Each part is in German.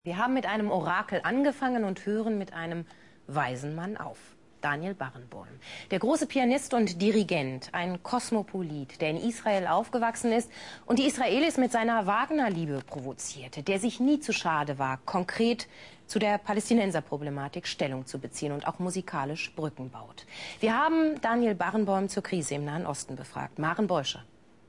Wir haben mit einem Orakel angefangen und hören mit einem weisen Mann auf. Daniel Barenboim. Der große Pianist und Dirigent, ein Kosmopolit, der in Israel aufgewachsen ist und die Israelis mit seiner Wagner-Liebe provozierte, der sich nie zu schade war, konkret zu der Palästinenserproblematik Stellung zu beziehen und auch musikalisch Brücken baut. Wir haben Daniel Barenboim zur Krise im Nahen Osten befragt. Maren Beuscher.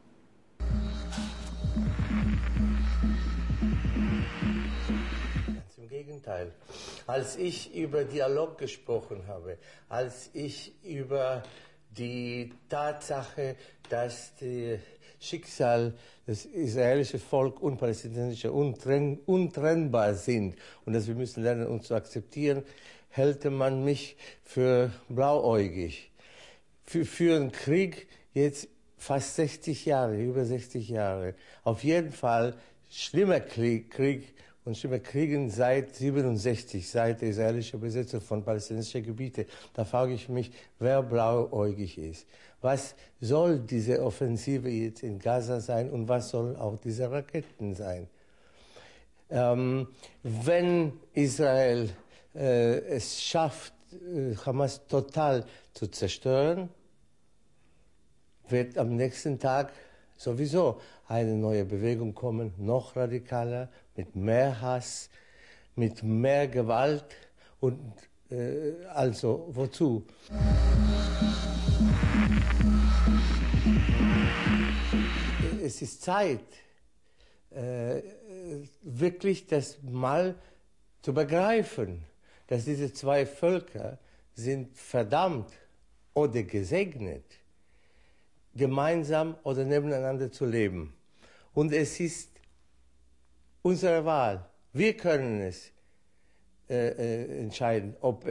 Im Gegenteil. Als ich über Dialog gesprochen habe, als ich über die Tatsache, dass das Schicksal des israelischen Volkes und palästinensische untrennbar sind und dass wir müssen lernen, uns zu akzeptieren, hält man mich für blauäugig. Für einen Krieg jetzt fast 60 Jahre, über 60 Jahre. Auf jeden Fall schlimmer Krieg und schlimmer Kriegen seit 67, seit der israelischen Besetzung von palästinensischen Gebieten. Da frage ich mich, wer blauäugig ist. Was soll diese Offensive jetzt in Gaza sein und was soll auch diese Raketen sein? Wenn Israel es schafft, Hamas total zu zerstören, wird am nächsten Tag sowieso eine neue Bewegung kommen, noch radikaler, mit mehr Hass, mit mehr Gewalt und also wozu? Es ist Zeit, wirklich das mal zu begreifen, dass diese zwei Völker sind verdammt oder gesegnet, gemeinsam oder nebeneinander zu leben. Und es ist unsere Wahl. Wir können es entscheiden, ob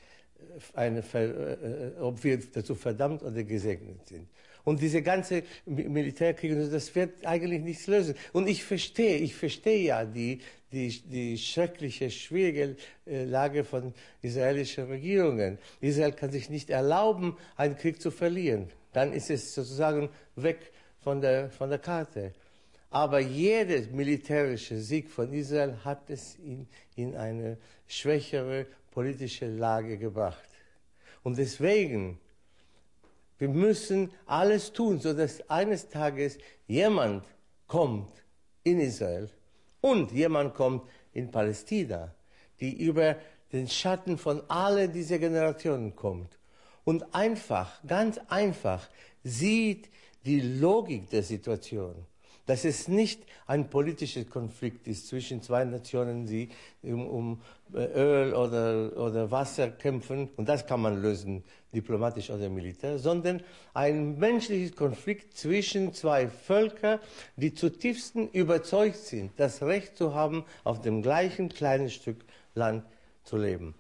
wir dazu verdammt oder gesegnet sind. Und diese ganze Militärkriege, das wird eigentlich nichts lösen. Und ich verstehe ja die schreckliche, schwierige Lage von israelischen Regierungen. Israel kann sich nicht erlauben, einen Krieg zu verlieren. Dann ist es sozusagen weg von der Karte. Aber jeder militärische Sieg von Israel hat es in eine schwächere politische Lage gebracht. Und deswegen, wir müssen alles tun, sodass eines Tages jemand kommt in Israel und jemand kommt in Palästina, die über den Schatten von all dieser Generationen kommt. Und einfach, ganz einfach, sieht die Logik der Situation, dass es nicht ein politischer Konflikt ist zwischen zwei Nationen, die um Öl oder Wasser kämpfen, und das kann man lösen, diplomatisch oder militär, sondern ein menschlicher Konflikt zwischen zwei Völkern, die zutiefst überzeugt sind, das Recht zu haben, auf dem gleichen kleinen Stück Land zu leben.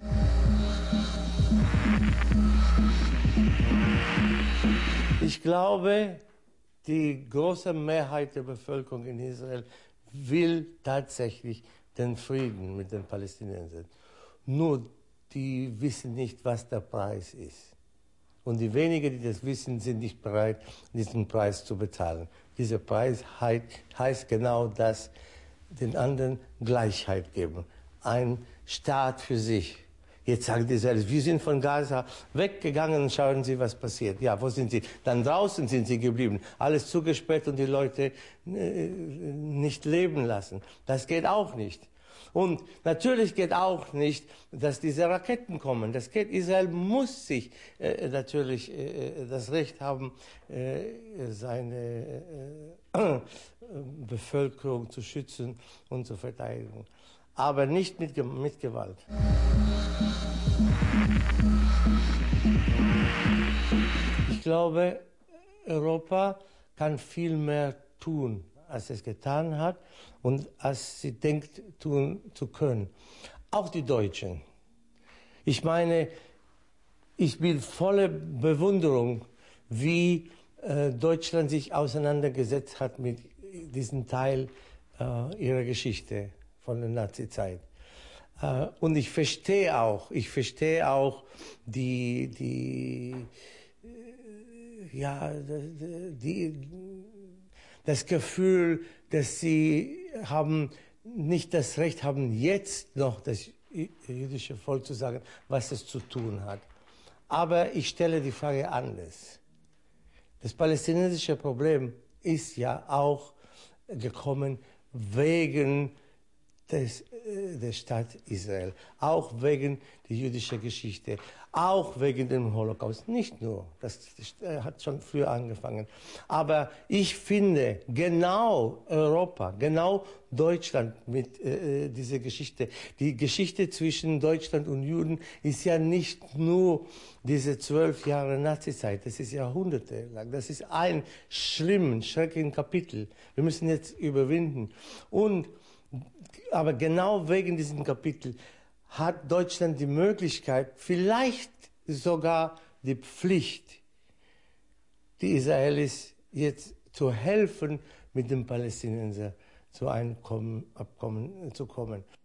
Ich glaube, die große Mehrheit der Bevölkerung in Israel will tatsächlich den Frieden mit den Palästinensern. Nur die wissen nicht, was der Preis ist. Und die wenigen, die das wissen, sind nicht bereit, diesen Preis zu bezahlen. Dieser Preis heißt genau das, den anderen Gleichheit geben. Ein Staat für sich. Jetzt sagen die Israelis, wir sind von Gaza weggegangen und schauen Sie, was passiert. Ja, wo sind Sie? Dann draußen sind Sie geblieben. Alles zugesperrt und die Leute nicht leben lassen. Das geht auch nicht. Und natürlich geht auch nicht, dass diese Raketen kommen. Das geht. Israel muss sich natürlich das Recht haben, seine Bevölkerung zu schützen und zu verteidigen. Aber nicht mit Gewalt. Ich glaube, Europa kann viel mehr tun, als es getan hat und als sie denkt, tun zu können. Auch die Deutschen. Ich meine, ich bin voller Bewunderung, wie Deutschland sich auseinandergesetzt hat mit diesem Teil ihrer Geschichte von der Nazizeit. Und ich verstehe auch das Gefühl, dass sie haben nicht das Recht haben, jetzt noch das jüdische Volk zu sagen, was es zu tun hat. Aber ich stelle die Frage anders. Das palästinensische Problem ist ja auch gekommen wegen der Staat Israel, auch wegen der jüdischen Geschichte, auch wegen dem Holocaust. Nicht nur, das hat schon früher angefangen. Aber ich finde, genau Europa, genau Deutschland mit dieser Geschichte, die Geschichte zwischen Deutschland und Juden ist ja nicht nur diese 12 Jahre Nazizeit, das ist Jahrhunderte lang. Das ist ein schreckliches Kapitel. Wir müssen jetzt überwinden. Aber genau wegen diesem Kapitel hat Deutschland die Möglichkeit, vielleicht sogar die Pflicht, die Israelis jetzt zu helfen, mit den Palästinensern zu einem Abkommen zu kommen.